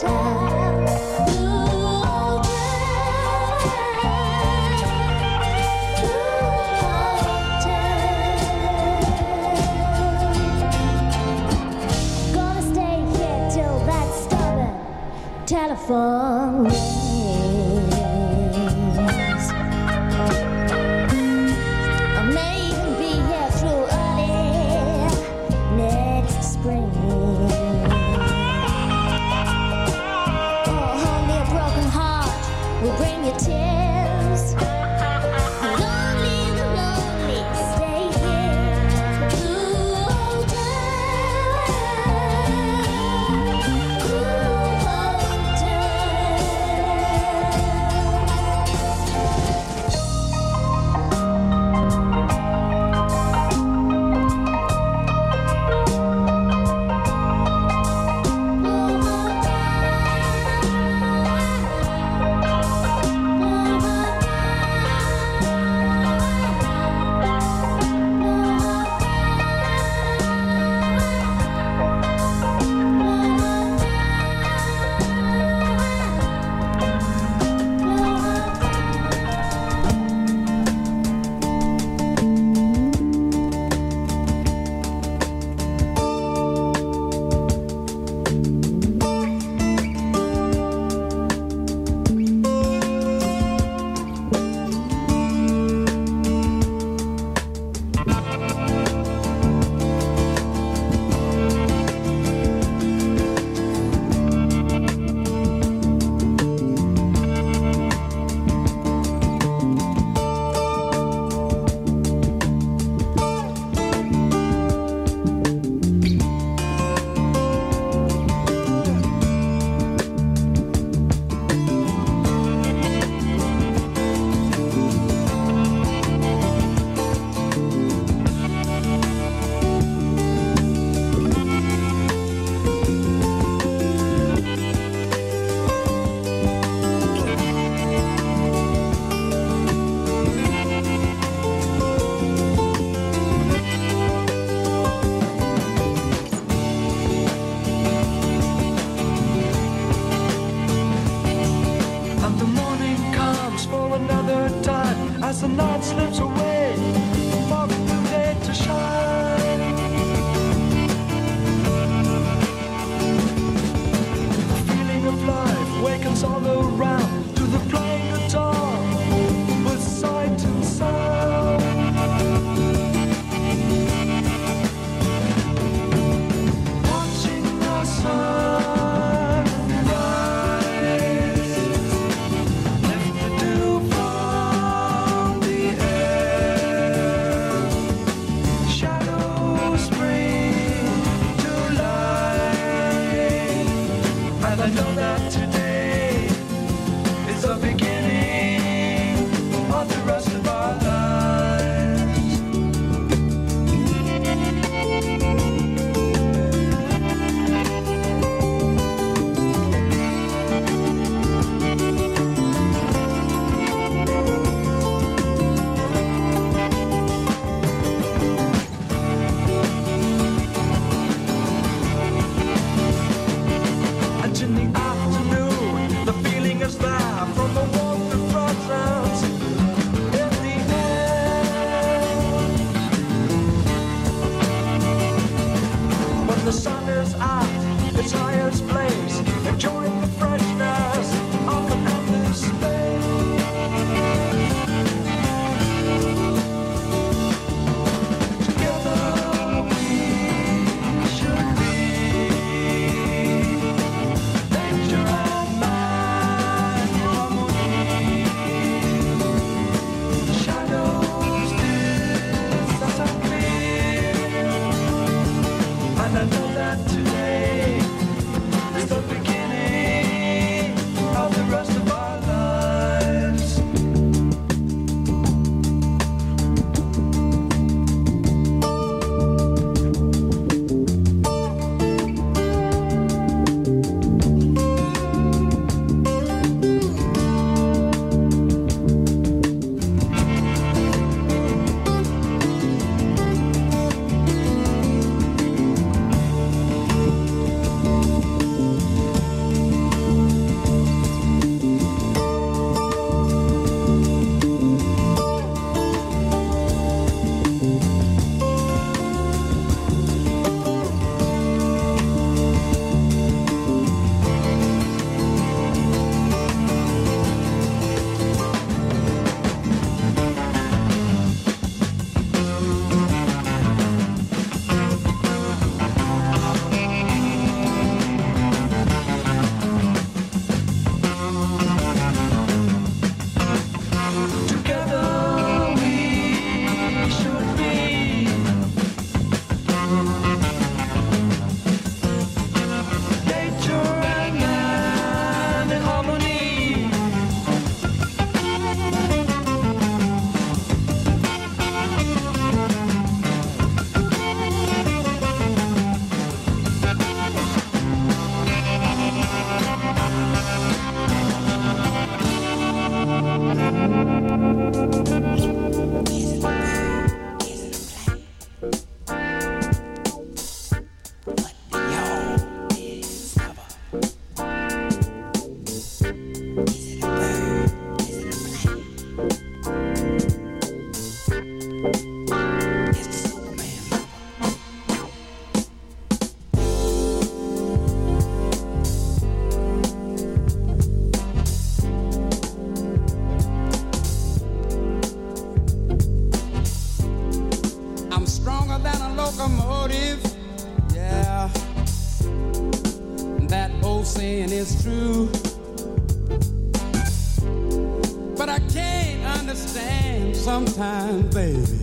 Telephone rings. I may even be here through early next spring. Oh, only a broken heart will bring you tears. Don't leave the lonely, stay here. As the night slips away, for the new day to shine. The feeling of life wakens all around to the playing guitar with sight and sound. Watching the sun rise, lift the dew from the air. Shadows spring to life, and I know that today is the beginning of the rest of our lives. And in the afternoon, the feeling is there from the warmth of presence in the air. When the sun is at its highest place, enjoying the freshness of an endless space. Together we should be. Nature and man harmony. Shadows disappear, and I know that today saying is true. But I can't understand sometimes, baby,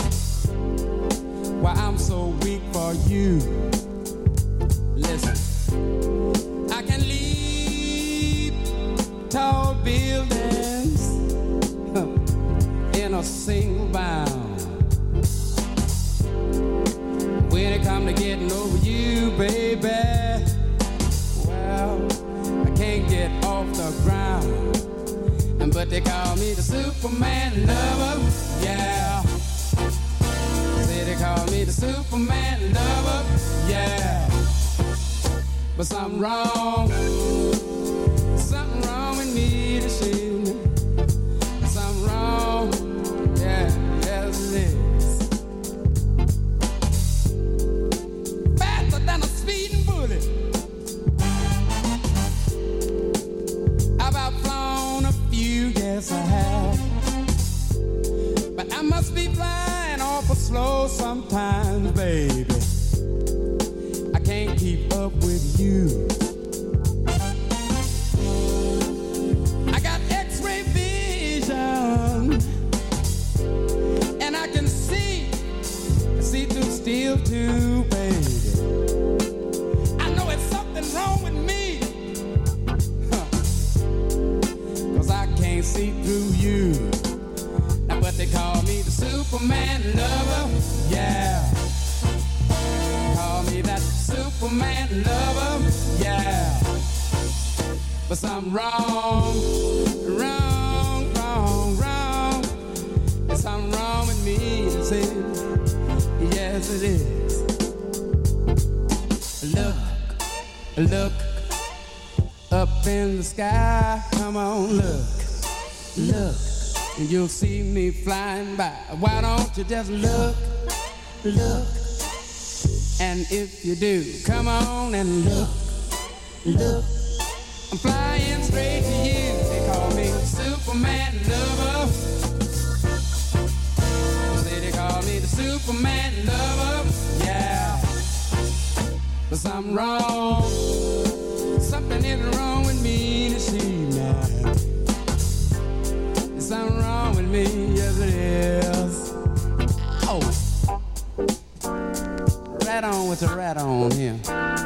why I'm so weak for you. Listen, I can leap tall buildings in a single bound. When it comes to getting over you, baby, well, I can't get off the ground. But they call me the Superman lover, yeah. Say they call me the Superman lover, yeah. But something wrong with me to see. Something wrong, yeah, yes it is. Faster than a speeding bullet. I've outflown a few, yes I have. But I must be flying awful slow sometimes, baby. I can't keep up with you. I got X-ray vision, and I can see through steel too, baby. I know it's something wrong with me, 'cause I can't see through you. Now but they call me the Superman lover, yeah. Call me that Superman lover, yeah. But something wrong. There's something wrong with me, is it? Yes it is. Look up in the sky, come on, look, and you'll see me flying by. Why don't you just look, and if you do, come on and look, I'm flying straight to you. They call me Superman lover. Say they call me the Superman lover, yeah. But something isn't wrong with me to see now. There's something wrong with me, yes it is. Oh, right on with the rat on here.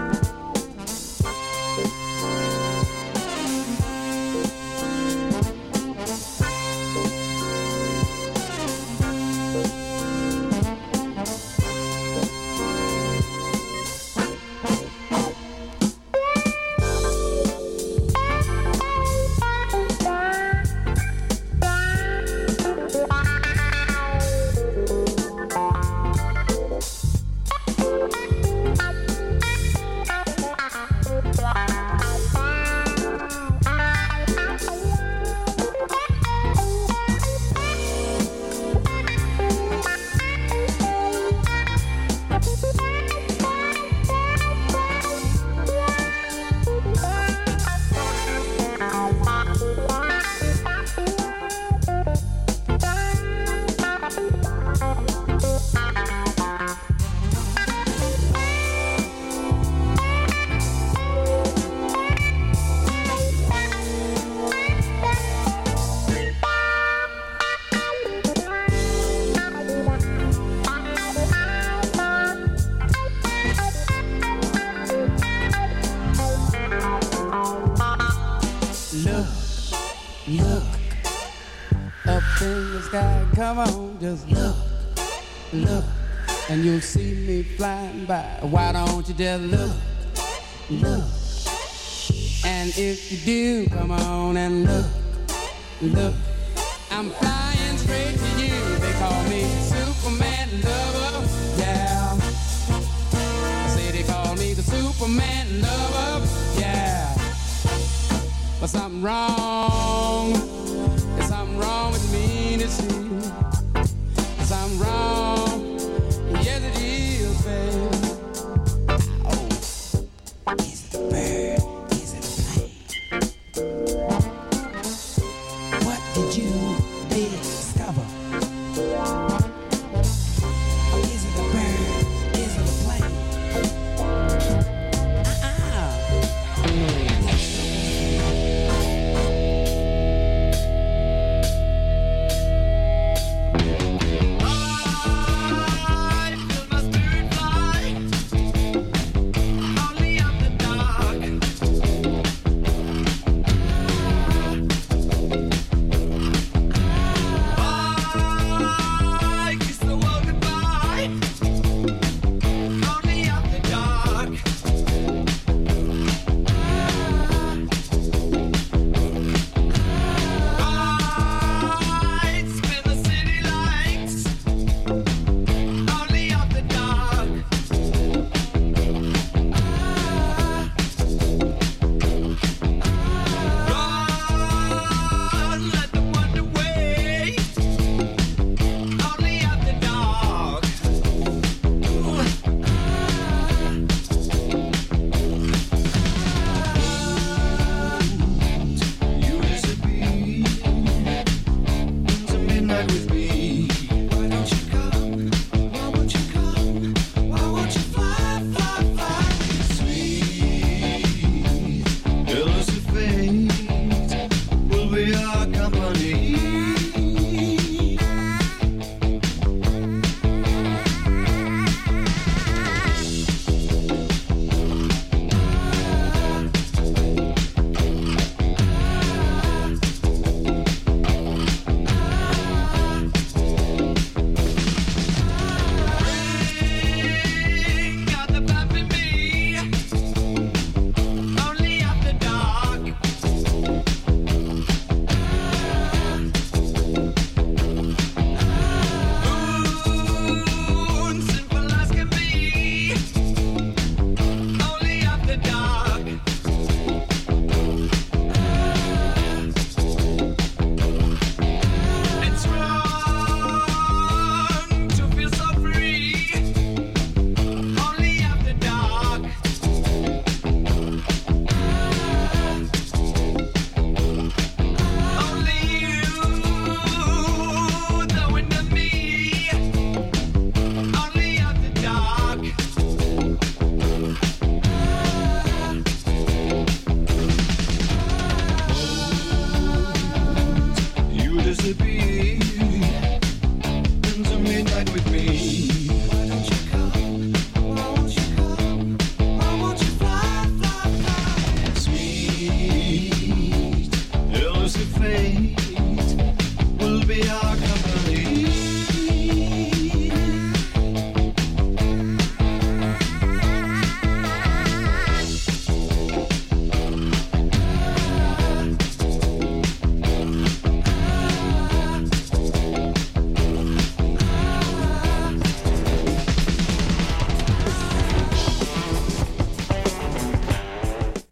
Come on, just look, and you'll see me flying by. Why don't you just look, and if you do, come on and look, I'm flying straight to you. They call me Superman lover, yeah. Say they call me the Superman lover, yeah. But something wrong, there's something wrong with me to see. Something wrong, yes it is, baby. Oh, is it a bird? Is it a plane? What did you discover? Is it a bird? Is it a plane?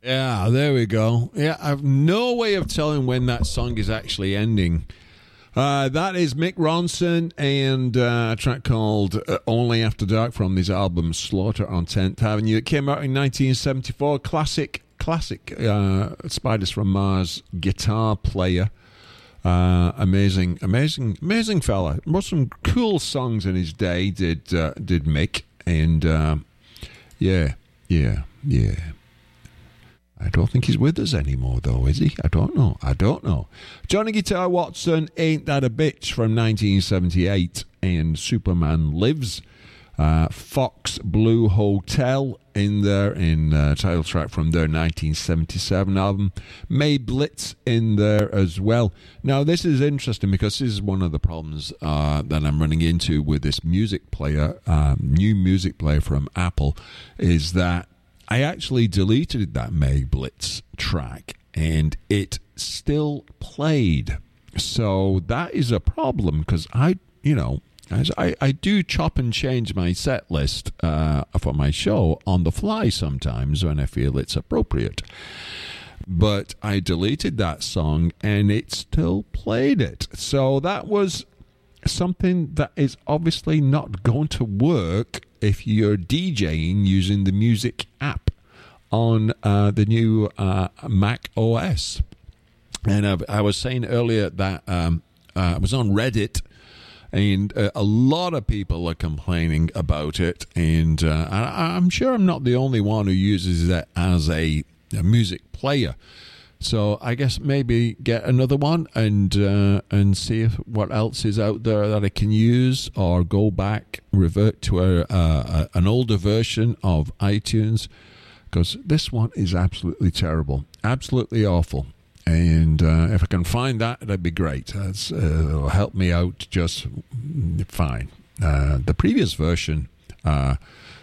Yeah, there we go. Yeah, I've no way of telling when that song is actually ending. That is Mick Ronson and a track called Only After Dark from his album Slaughter on 10th Avenue. It came out in 1974. Classic Spiders from Mars guitar player. Amazing fella. Wrote some cool songs in his day, did Mick. And yeah. I don't think he's with us anymore, though, is he? I don't know. Johnny Guitar Watson, Ain't That a Bitch from 1978, and Superman Lives. Fox Blue Hotel in there, in title track from their 1977 album. May Blitz in there as well. Now, this is interesting because this is one of the problems that I'm running into with this music player, new music player from Apple, is that I actually deleted that May Blitz track and it still played. So that is a problem because I do chop and change my set list for my show on the fly sometimes when I feel it's appropriate. But I deleted that song and it still played it. So that was something that is obviously not going to work if you're DJing using the music app on the new Mac OS. And I was saying earlier that I was on Reddit, and a lot of people are complaining about it, and I'm sure I'm not the only one who uses it as a music player. So I guess maybe get another one and see if what else is out there that I can use, or go back, revert to an older version of iTunes, because this one is absolutely terrible, absolutely awful. And if I can find that, that'd be great. It'll help me out just fine. The previous version, I've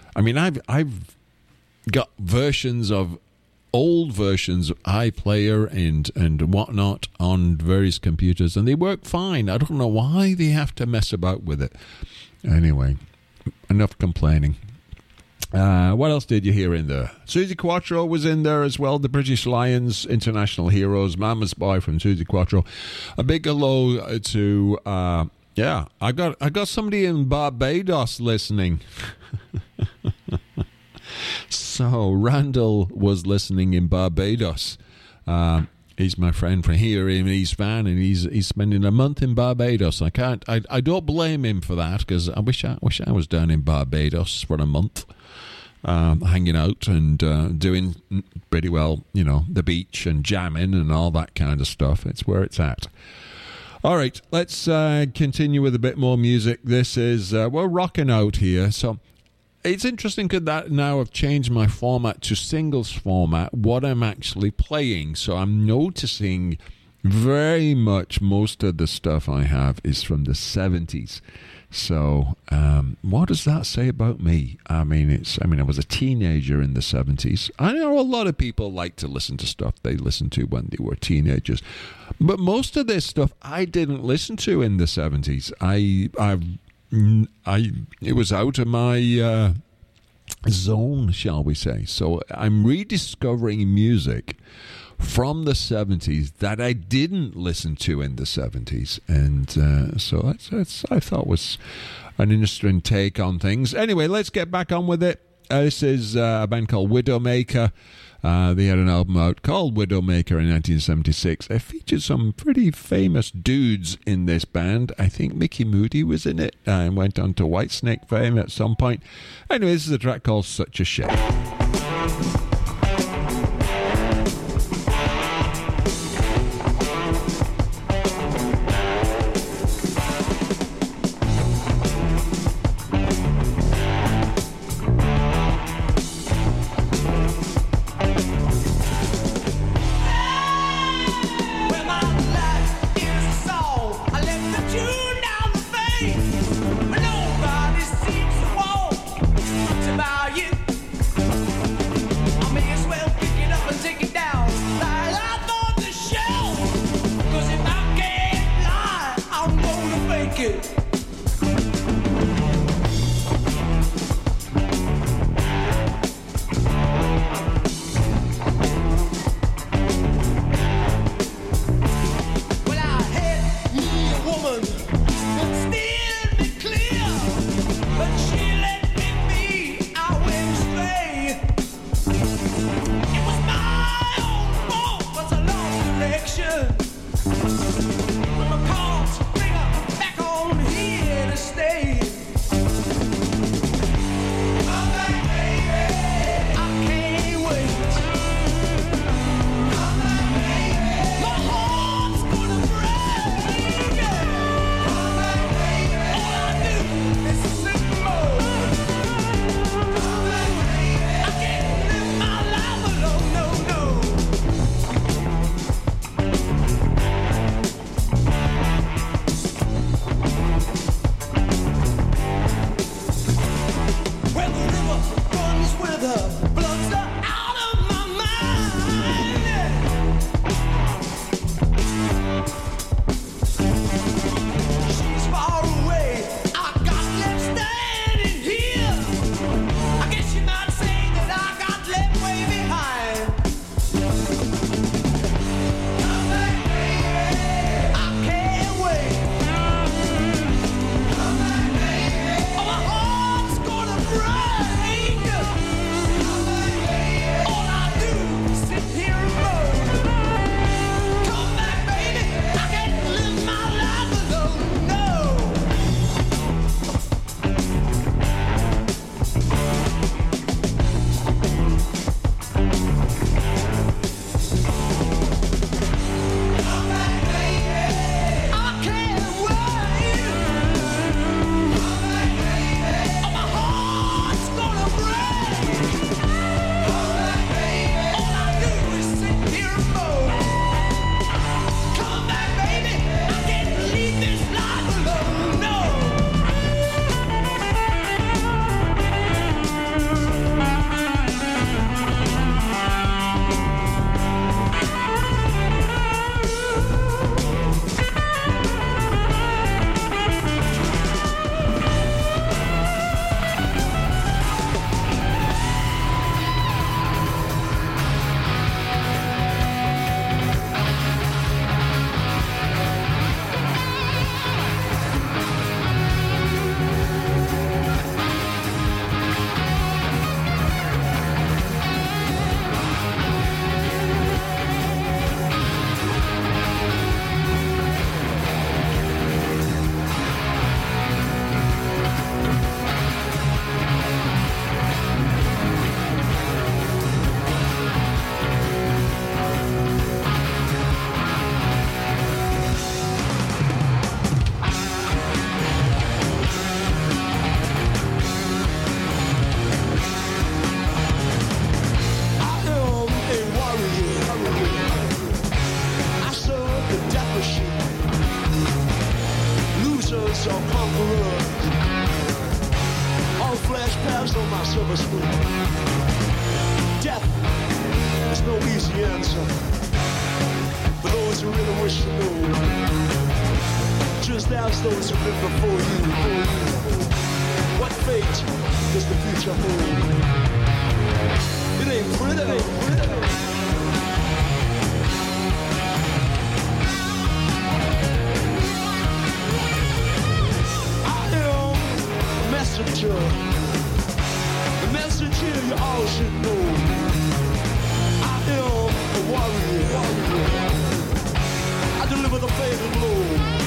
got versions of old versions of iPlayer and whatnot on various computers, and they work fine. I don't know why they have to mess about with it. Anyway, enough complaining. What else did you hear in there? Suzi Quatro was in there as well. The British Lions, International Heroes, Mama's Boy from Suzi Quatro. A big hello to I got somebody in Barbados listening. So Randall was listening in Barbados. He's my friend from here in East Van, and he's spending a month in Barbados. I don't blame him for that, because I wish I was down in Barbados for a month, hanging out and doing pretty well, the beach and jamming and all that kind of stuff. It's where it's at. All right, let's continue with a bit more music. This is we're rocking out here, so. It's interesting that now I've changed my format to singles format, what I'm actually playing. So I'm noticing very much most of the stuff I have is from the 70s. So what does that say about me? I was a teenager in the 70s. I know a lot of people like to listen to stuff they listened to when they were teenagers. But most of this stuff I didn't listen to in the 70s. It was out of my zone, shall we say. So I'm rediscovering music from the 70s that I didn't listen to in the 70s. And so that's I thought was an interesting take on things. Anyway, let's get back on with it. This is a band called Widowmaker. They had an album out called Widowmaker in 1976. It featured some pretty famous dudes in this band. I think Mickey Moody was in it and went on to Whitesnake fame at some point. Anyway, this is a track called Such a Shame. Nobody seems to want much about you. kings or conquerors. All flash paths on my silver screen. Death is no easy answer for those who really wish to know. Just ask those who've been before you. What fate does the future hold? It ain't pretty. Messenger, the messenger you all should know. I am a warrior. I deliver the fatal blow.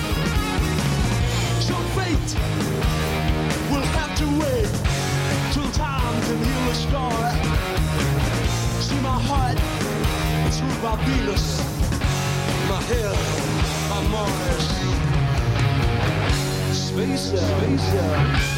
Your fate will have to wait till time can heal a scar. See my heart, it's ruled by Venus. My head by Mars. Space out.